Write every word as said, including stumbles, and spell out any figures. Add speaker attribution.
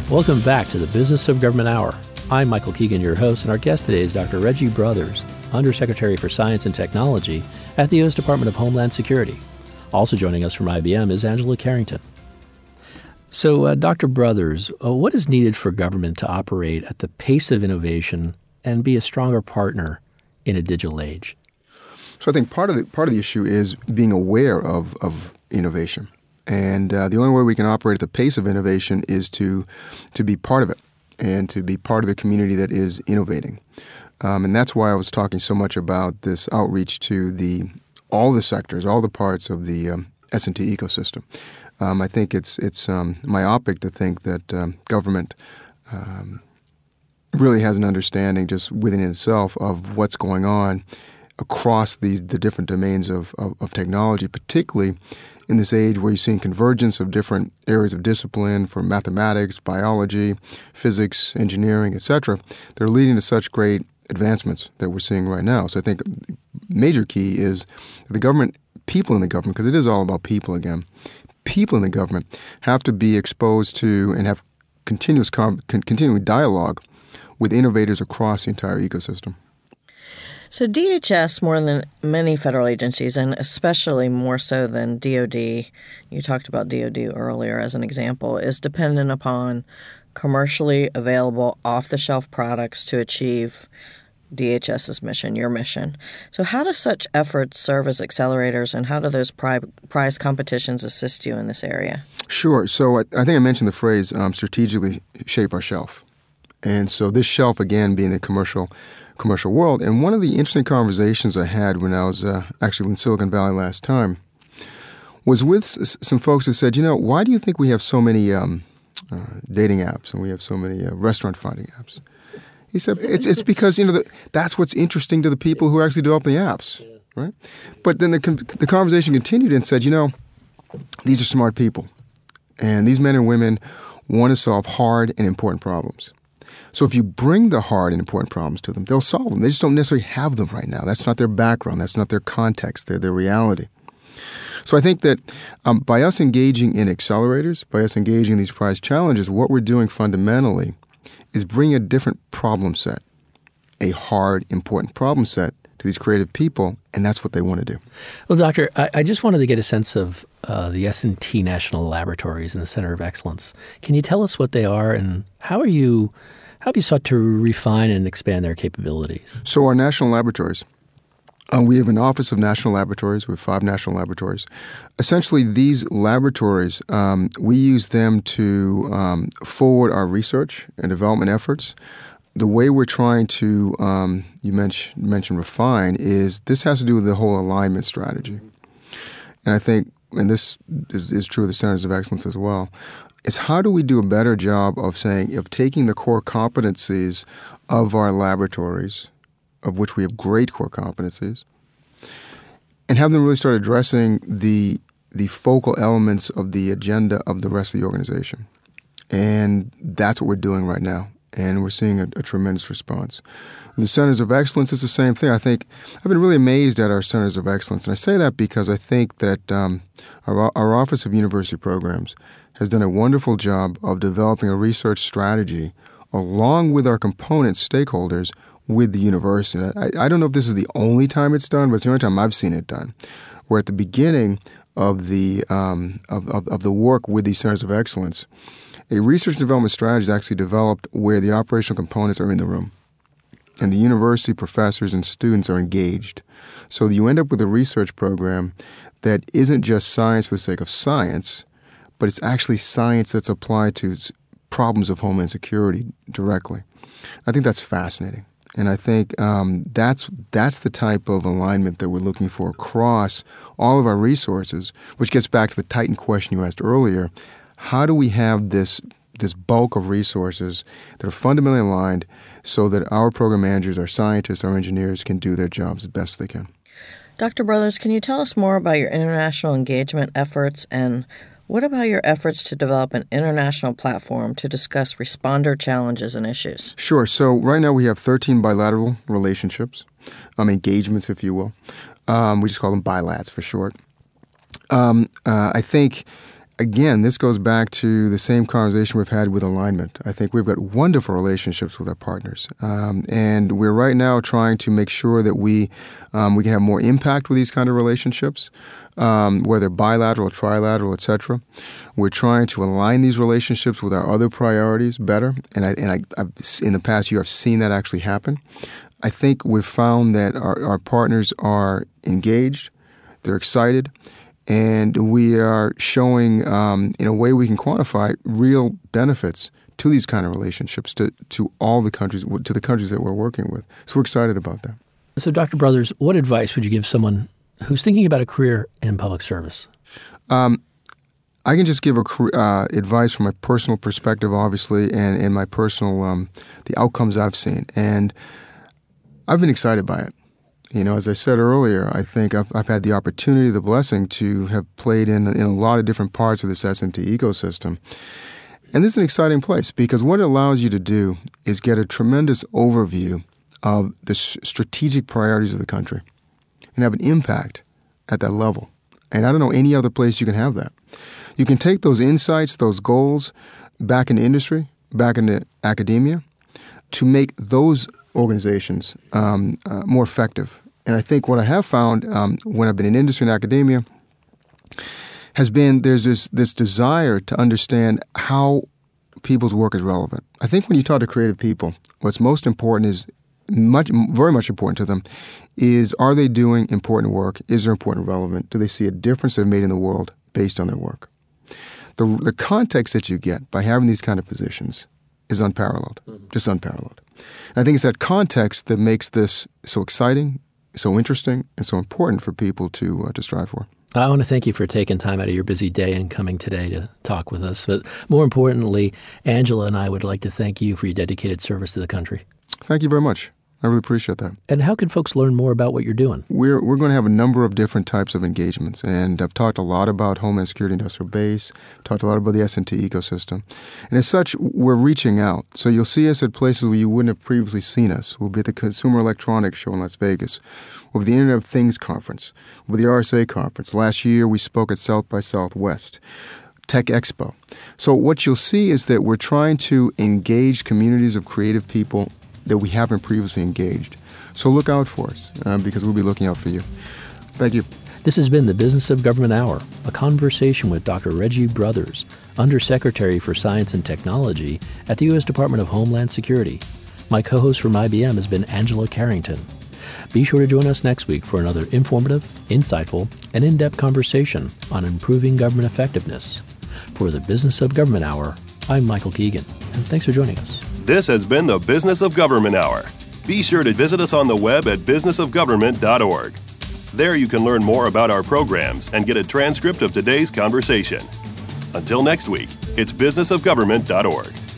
Speaker 1: Welcome back to the Business of Government Hour. I'm Michael Keegan, your host, and our guest today is Doctor Reggie Brothers, Undersecretary for Science and Technology at the U S Department of Homeland Security. Also joining us from I B M is Angela Carrington. So, uh, Doctor Brothers, uh, what is needed for government to operate at the pace of innovation and be a stronger partner in a digital age?
Speaker 2: So I think part of the part of the issue is being aware of, of innovation. And uh, the only way we can operate at the pace of innovation is to to be part of it and to be part of the community that is innovating. Um, and that's why I was talking so much about this outreach to the all the sectors, all the parts of the um, S and T ecosystem. Um, I think it's it's um, myopic to think that um, government um, really has an understanding just within itself of what's going on across the the different domains of, of, of technology, particularly in this age where you're seeing convergence of different areas of discipline from mathematics, biology, physics, engineering, et cetera. They're leading to such great advancements that we're seeing right now. So I think the major key is the government, people in the government, because it is all about people again, people in the government have to be exposed to and have continuous con- continuing dialogue with innovators across the entire ecosystem.
Speaker 3: So D H S, more than many federal agencies, and especially more so than D O D, you talked about D O D earlier as an example, is dependent upon commercially available off-the-shelf products to achieve DHS's mission, your mission. So how do such efforts serve as accelerators, and how do those pri- prize competitions assist you in this area?
Speaker 2: Sure. So I, I think I mentioned the phrase um, strategically shape our shelf. And so this shelf, again, being the commercial commercial world. And one of the interesting conversations I had when I was uh, actually in Silicon Valley last time was with s- some folks that said, you know, why do you think we have so many um, uh, dating apps and we have so many uh, restaurant finding apps? He said, it's it's because, you know, the, that's what's interesting to the people who are actually developing the apps, right? But then the, the conversation continued and said, you know, these are smart people. And these men and women want to solve hard and important problems. So if you bring the hard and important problems to them, they'll solve them. They just don't necessarily have them right now. That's not their background. That's not their context. They're their reality. So I think that um, by us engaging in accelerators, by us engaging in these prize challenges, what we're doing fundamentally is bringing a different problem set, a hard, important problem set to these creative people, and that's what they want to do.
Speaker 1: Well, Doctor, I, I just wanted to get a sense of uh, the S and T National Laboratories and the Center of Excellence. Can you tell us what they are, and how are you How have you sought to refine and expand their capabilities?
Speaker 2: So our national laboratories, uh, we have an Office of National Laboratories. We have five national laboratories. Essentially, these laboratories, um, we use them to um, forward our research and development efforts. The way we're trying to, um, you mentioned, mentioned refine, is this has to do with the whole alignment strategy. And I think, and this is, is true of the Centers of Excellence as well, is how do we do a better job of saying, of taking the core competencies of our laboratories, of which we have great core competencies, and have them really start addressing the the focal elements of the agenda of the rest of the organization. And that's what we're doing right now. And we're seeing a, a tremendous response. The Centers of Excellence is the same thing. I think I've been really amazed at our Centers of Excellence. And I say that because I think that um, our, our Office of University Programs has done a wonderful job of developing a research strategy along with our component stakeholders with the university. I, I don't know if this is the only time it's done, but it's the only time I've seen it done, where at the beginning of the um, of, of, of the work with these Centers of Excellence, a research and development strategy is actually developed where the operational components are in the room. And the university professors and students are engaged. So you end up with a research program that isn't just science for the sake of science, but it's actually science that's applied to problems of homeland security directly. I think that's fascinating. And I think um, that's that's the type of alignment that we're looking for across all of our resources, which gets back to the Titan question you asked earlier. How do we have this this bulk of resources that are fundamentally aligned so that our program managers, our scientists, our engineers can do their jobs as best they can?
Speaker 3: Doctor Brothers, can you tell us more about your international engagement efforts, and what about your efforts to develop an international platform to discuss responder challenges and issues?
Speaker 2: Sure. So right now we have thirteen bilateral relationships, um, engagements, if you will. Um, we just call them bilats for short. Um, uh, I think again, this goes back to the same conversation we've had with alignment. I think we've got wonderful relationships with our partners. Um, and we're right now trying to make sure that we um, we can have more impact with these kind of relationships, um, whether bilateral, trilateral, et cetera. We're trying to align these relationships with our other priorities better. And, I, and I, I've, in the past year, I've seen that actually happen. I think we've found that our, our partners are engaged, they're excited, and we are showing, um, in a way we can quantify, real benefits to these kind of relationships, to, to all the countries, to the countries that we're working with. So we're excited about that.
Speaker 1: So, Doctor Brothers, what advice would you give someone who's thinking about a career in public service?
Speaker 2: Um, I can just give a, uh, advice from my personal perspective, obviously, and, and my personal, um, the outcomes I've seen. And I've been excited by it. You know, as I said earlier, I think I've, I've had the opportunity, the blessing to have played in, in a lot of different parts of this S and T ecosystem. And this is an exciting place because what it allows you to do is get a tremendous overview of the s- strategic priorities of the country and have an impact at that level. And I don't know any other place you can have that. You can take those insights, those goals, back into industry, back into academia, to make those organizations um, uh, more effective. And I think what I have found um, when I've been in industry and academia has been there's this this desire to understand how people's work is relevant. I think when you talk to creative people, what's most important is much, very much important to them is, are they doing important work? Is there important relevant? Do they see a difference they've made in the world based on their work? The, the context that you get by having these kind of positions is unparalleled, mm-hmm. just unparalleled. And I think it's that context that makes this so exciting, so interesting, and so important for people to uh, to strive for.
Speaker 1: I want to thank you for taking time out of your busy day and coming today to talk with us. But more importantly, Angela and I would like to thank you for your dedicated service to the country.
Speaker 2: Thank you very much. I really appreciate that.
Speaker 1: And how can folks learn more about what you're doing?
Speaker 2: We're we're going to have a number of different types of engagements, and I've talked a lot about Homeland Security Industrial Base, talked a lot about the S and T ecosystem. And as such, we're reaching out. So you'll see us at places where you wouldn't have previously seen us. We'll be at the Consumer Electronics Show in Las Vegas. We'll be at the Internet of Things Conference. We'll be at the R S A Conference. Last year, we spoke at South by Southwest. Tech Expo. So what you'll see is that we're trying to engage communities of creative people that we haven't previously engaged. So look out for us, um, because we'll be looking out for you. Thank you.
Speaker 1: This has been the Business of Government Hour, a conversation with Doctor Reggie Brothers, Undersecretary for Science and Technology at the U S Department of Homeland Security. My co-host from I B M has been Angela Carrington. Be sure to join us next week for another informative, insightful, and in-depth conversation on improving government effectiveness. For the Business of Government Hour, I'm Michael Keegan, and thanks for joining us.
Speaker 4: This has been the Business of Government Hour. Be sure to visit us on the web at business of government dot org. There you can learn more about our programs and get a transcript of today's conversation. Until next week, it's business of government dot org.